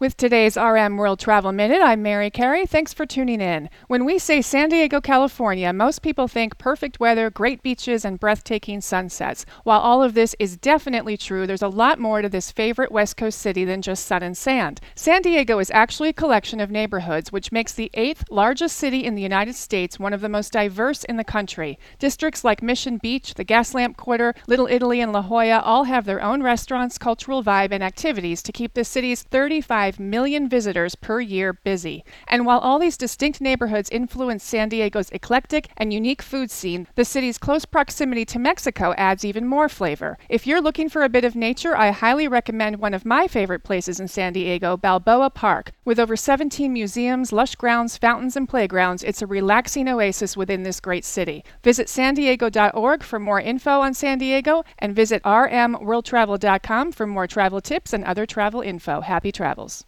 With today's RM World Travel Minute, I'm Mary Carey. Thanks for tuning in. When we say San Diego, California, most people think perfect weather, great beaches, and breathtaking sunsets. While all of this is definitely true, there's a lot more to this favorite West Coast city than just sun and sand. San Diego is actually a collection of neighborhoods, which makes the 8th largest city in the United States one of the most diverse in the country. Districts like Mission Beach, the Gaslamp Quarter, Little Italy, and La Jolla all have their own restaurants, cultural vibe, and activities to keep the city's 35 million visitors per year busy. And while all these distinct neighborhoods influence San Diego's eclectic and unique food scene, the city's close proximity to Mexico adds even more flavor. If you're looking for a bit of nature, I highly recommend one of my favorite places in San Diego, Balboa Park. With over 17 museums, lush grounds, fountains, and playgrounds, it's a relaxing oasis within this great city. Visit sandiego.org for more info on San Diego, and visit rmworldtravel.com for more travel tips and other travel info. Happy travels.